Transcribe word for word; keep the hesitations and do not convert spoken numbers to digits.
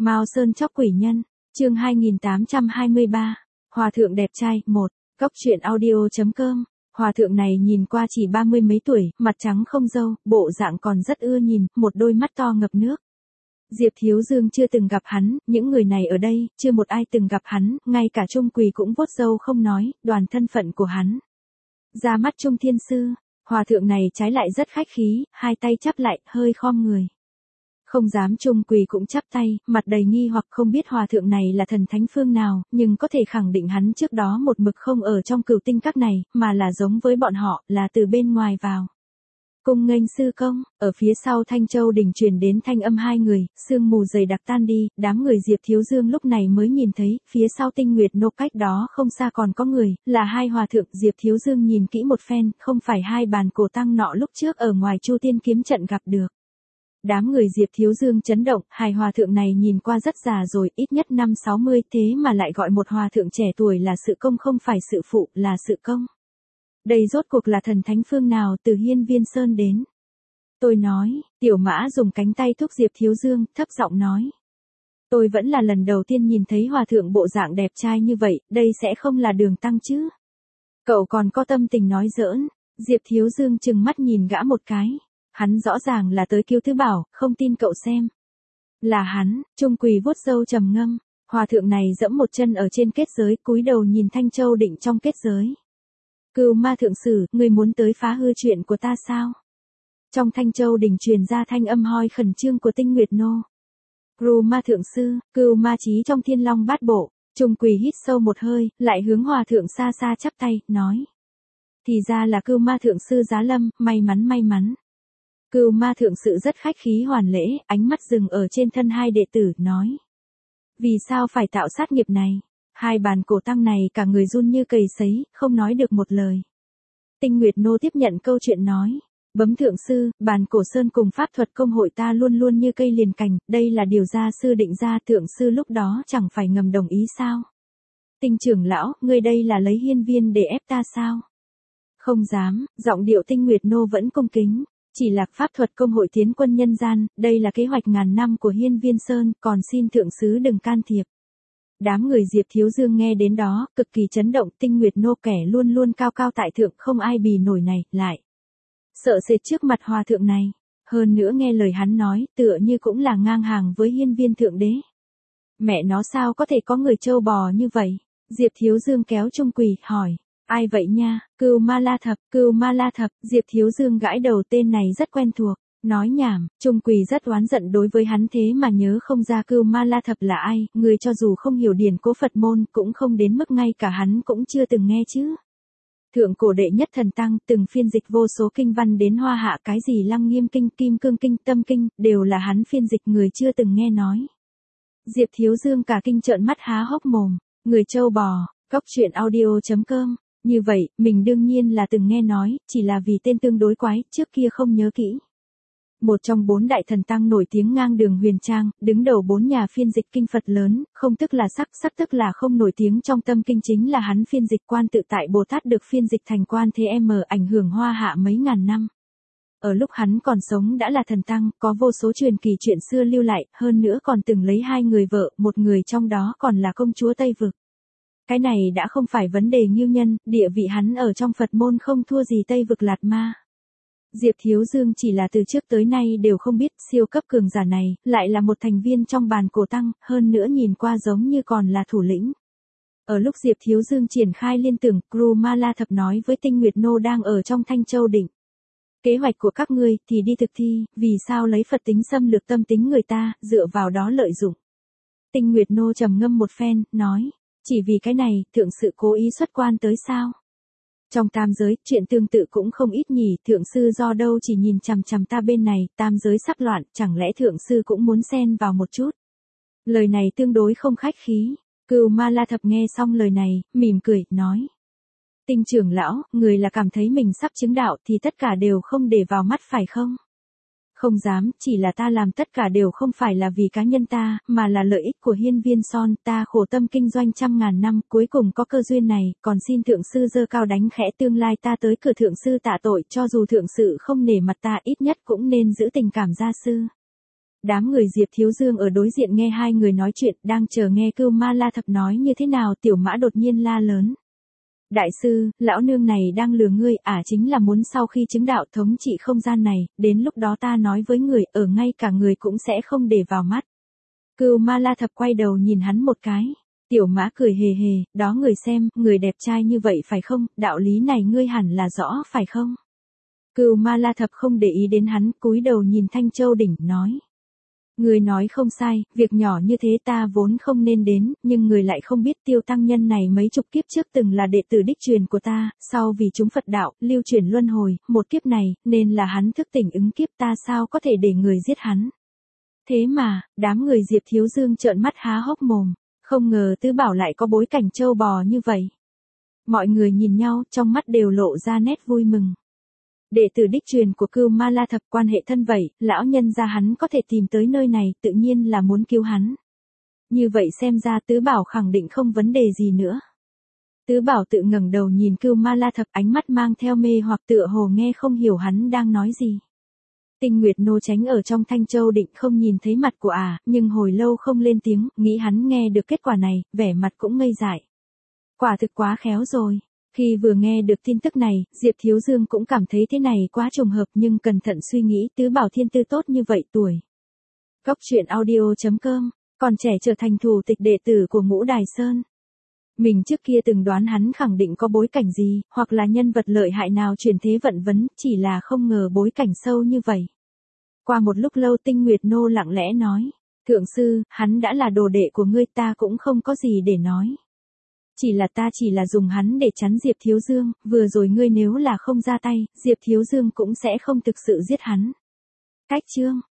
Mao Sơn chóc quỷ nhân, chương hai nghìn tám trăm hai mươi ba, Hòa thượng đẹp trai, một, Cốc truyện audio chấm com. Hòa thượng này nhìn qua chỉ ba mươi mấy tuổi, mặt trắng không râu, bộ dạng còn rất ưa nhìn, một đôi mắt to ngập nước. Diệp Thiếu Dương chưa từng gặp hắn, những người này ở đây, chưa một ai từng gặp hắn, ngay cả Trung Quỳ cũng vuốt râu không nói, đoàn thân phận của hắn. Ra mắt Trung Thiên Sư, hòa thượng này trái lại rất khách khí, hai tay chắp lại, hơi khom người. Không dám Trung Quỳ cũng chắp tay, mặt đầy nghi hoặc không biết hòa thượng này là thần thánh phương nào, nhưng có thể khẳng định hắn trước đó một mực không ở trong Cửu Tinh Các này, mà là giống với bọn họ, là từ bên ngoài vào. Cung nghênh sư công, ở phía sau Thanh Châu Đình truyền đến thanh âm hai người, sương mù dày đặc tan đi, đám người Diệp Thiếu Dương lúc này mới nhìn thấy, phía sau Tinh Nguyệt Nô cách đó không xa còn có người, là hai hòa thượng. Diệp Thiếu Dương nhìn kỹ một phen, không phải hai bàn cổ tăng nọ lúc trước ở ngoài Chu Tiên kiếm trận gặp được. Đám người Diệp Thiếu Dương chấn động, hai hòa thượng này nhìn qua rất già rồi, ít nhất năm sáu mươi, thế mà lại gọi một hòa thượng trẻ tuổi là sự công, không phải sự phụ, là sự công. Đây rốt cuộc là thần thánh phương nào, từ Hiên Viên Sơn đến. Tôi nói, Tiểu Mã dùng cánh tay thúc Diệp Thiếu Dương, thấp giọng nói. Tôi vẫn là lần đầu tiên nhìn thấy hòa thượng bộ dạng đẹp trai như vậy, đây sẽ không là Đường Tăng chứ. Cậu còn có tâm tình nói giỡn. Diệp Thiếu Dương trừng mắt nhìn gã một cái. Hắn rõ ràng là tới cứu thứ bảo, không tin cậu xem. Là hắn. Trung Quỳ vuốt râu trầm ngâm. Hòa thượng này dẫm một chân ở trên kết giới, cúi đầu nhìn Thanh Châu Định trong kết giới. Cừu Ma thượng sử, ngươi muốn tới phá hư chuyện của ta sao? Trong Thanh Châu Đình truyền ra thanh âm hoi khẩn trương của Tinh Nguyệt Nô. Cừu Ma thượng sư, Cừu Ma chí trong Thiên Long Bát Bộ. Trung Quỳ hít sâu một hơi, lại hướng hòa thượng xa xa chắp tay, nói. Thì ra là Cừu Ma thượng sư giá lâm, may mắn may mắn. Cừu Ma thượng sự rất khách khí hoàn lễ, ánh mắt dừng ở trên thân hai đệ tử, nói. Vì sao phải tạo sát nghiệp này? Hai bàn cổ tăng này cả người run như cầy sấy, không nói được một lời. Tinh Nguyệt Nô tiếp nhận câu chuyện nói. Bấm thượng sư, bàn cổ sơn cùng pháp thuật công hội ta luôn luôn như cây liền cành, đây là điều gia sư định ra, thượng sư lúc đó chẳng phải ngầm đồng ý sao? Tinh trưởng lão, ngươi đây là lấy hiên viên để ép ta sao? Không dám, giọng điệu Tinh Nguyệt Nô vẫn cung kính. Chỉ là pháp thuật công hội tiến quân nhân gian, đây là kế hoạch ngàn năm của Hiên Viên Sơn, còn xin thượng sứ đừng can thiệp. Đám người Diệp Thiếu Dương nghe đến đó, cực kỳ chấn động. Tinh Nguyệt Nô kẻ luôn luôn cao cao tại thượng, không ai bì nổi này, lại sợ sệt trước mặt hòa thượng này. Hơn nữa nghe lời hắn nói, tựa như cũng là ngang hàng với hiên viên thượng đế. Mẹ nó sao có thể có người trâu bò như vậy? Diệp Thiếu Dương kéo Trung Quỳ, hỏi. Ai vậy nha? Cừu Ma La Thập, Cừu Ma La Thập. Diệp Thiếu Dương gãi đầu, tên này rất quen thuộc. Nói nhảm, Trung Quỳ rất oán giận đối với hắn, thế mà nhớ không ra Cừu Ma La Thập là ai, người cho dù không hiểu điển cố Phật môn, cũng không đến mức ngay cả hắn cũng chưa từng nghe chứ. Thượng cổ đệ nhất thần tăng, từng phiên dịch vô số kinh văn đến Hoa Hạ, cái gì Lăng Nghiêm Kinh, Kim Cương Kinh, Tâm Kinh, đều là hắn phiên dịch, người chưa từng nghe nói. Diệp Thiếu Dương cả kinh trợn mắt há hốc mồm, người trâu bò, Cốc truyện audio chấm com. Như vậy, mình đương nhiên là từng nghe nói, chỉ là vì tên tương đối quái, trước kia không nhớ kỹ. Một trong bốn đại thần tăng nổi tiếng ngang đường huyền trang, đứng đầu bốn nhà phiên dịch kinh Phật lớn, không tức là sắc, sắc tức là không nổi tiếng trong Tâm Kinh, chính là hắn phiên dịch Quan Tự Tại Bồ Tát, được phiên dịch thành Quan Thế M, ảnh hưởng Hoa Hạ mấy ngàn năm. Ở lúc hắn còn sống đã là thần tăng, có vô số truyền kỳ chuyện xưa lưu lại, hơn nữa còn từng lấy hai người vợ, một người trong đó còn là công chúa Tây Vực. Cái này đã không phải vấn đề nghiêu nhân, địa vị hắn ở trong Phật môn không thua gì Tây Vực Lạt Ma. Diệp Thiếu Dương chỉ là từ trước tới nay đều không biết, siêu cấp cường giả này, lại là một thành viên trong bàn cổ tăng, hơn nữa nhìn qua giống như còn là thủ lĩnh. Ở lúc Diệp Thiếu Dương triển khai liên tưởng, Cừu Ma La Thập nói với Tinh Nguyệt Nô đang ở trong Thanh Châu Định. Kế hoạch của các ngươi, thì đi thực thi, vì sao lấy Phật tính xâm lược tâm tính người ta, dựa vào đó lợi dụng. Tinh Nguyệt Nô trầm ngâm một phen, nói. Chỉ vì cái này, thượng sự cố ý xuất quan tới sao? Trong tam giới, chuyện tương tự cũng không ít nhỉ, thượng sư do đâu chỉ nhìn chằm chằm ta bên này, tam giới sắp loạn, chẳng lẽ thượng sư cũng muốn xen vào một chút? Lời này tương đối không khách khí. Cừu Ma La Thập nghe xong lời này, mỉm cười, nói. Tinh trưởng lão, người là cảm thấy mình sắp chứng đạo thì tất cả đều không để vào mắt phải không? Không dám, chỉ là ta làm tất cả đều không phải là vì cá nhân ta, mà là lợi ích của Hiên Viên Son, ta khổ tâm kinh doanh trăm ngàn năm, cuối cùng có cơ duyên này, còn xin thượng sư giơ cao đánh khẽ, tương lai ta tới cửa thượng sư tạ tội, cho dù thượng sự không nể mặt ta, ít nhất cũng nên giữ tình cảm gia sư. Đám người Diệp Thiếu Dương ở đối diện nghe hai người nói chuyện, đang chờ nghe Cưu Ma La Thập nói như thế nào, Tiểu Mã đột nhiên la lớn. Đại sư, lão nương này đang lừa ngươi, ả chính là muốn sau khi chứng đạo thống trị không gian này, đến lúc đó ta nói với người, ở ngay cả người cũng sẽ không để vào mắt. Cưu Ma La Thập quay đầu nhìn hắn một cái. Tiểu Mã cười hề hề, đó người xem, người đẹp trai như vậy phải không, đạo lý này ngươi hẳn là rõ phải không? Cưu Ma La Thập không để ý đến hắn, cúi đầu nhìn Thanh Châu Đỉnh, nói. Người nói không sai, việc nhỏ như thế ta vốn không nên đến, nhưng người lại không biết Tiêu tăng nhân này mấy chục kiếp trước từng là đệ tử đích truyền của ta, sau vì chúng Phật đạo, lưu truyền luân hồi, một kiếp này, nên là hắn thức tỉnh ứng kiếp, ta sao có thể để người giết hắn. Thế mà, đám người Diệp Thiếu Dương trợn mắt há hốc mồm, không ngờ Tứ Bảo lại có bối cảnh trâu bò như vậy. Mọi người nhìn nhau, trong mắt đều lộ ra nét vui mừng. Đệ tử đích truyền của Cưu Ma La Thập, quan hệ thân vậy, lão nhân gia hắn có thể tìm tới nơi này, tự nhiên là muốn cứu hắn. Như vậy xem ra Tứ Bảo khẳng định không vấn đề gì nữa. Tứ Bảo tự ngẩng đầu nhìn Cưu Ma La Thập, ánh mắt mang theo mê hoặc tựa hồ nghe không hiểu hắn đang nói gì. Tinh Nguyệt Nô tránh ở trong Thanh Châu Định không nhìn thấy mặt của ả, nhưng hồi lâu không lên tiếng, nghĩ hắn nghe được kết quả này, vẻ mặt cũng ngây dại. Quả thực quá khéo rồi. Khi vừa nghe được tin tức này, Diệp Thiếu Dương cũng cảm thấy thế này quá trùng hợp, nhưng cẩn thận suy nghĩ, Tứ Bảo thiên tư tốt như vậy tuổi. Góc truyện audio chấm com, còn trẻ trở thành thủ tịch đệ tử của Ngũ Đài Sơn. Mình trước kia từng đoán hắn khẳng định có bối cảnh gì, hoặc là nhân vật lợi hại nào chuyển thế vận vấn, chỉ là không ngờ bối cảnh sâu như vậy. Qua một lúc lâu Tinh Nguyệt Nô lặng lẽ nói, thượng sư, hắn đã là đồ đệ của ngươi, ta cũng không có gì để nói. Chỉ là ta chỉ là dùng hắn để chắn Diệp Thiếu Dương, vừa rồi ngươi nếu là không ra tay, Diệp Thiếu Dương cũng sẽ không thực sự giết hắn. Cách chương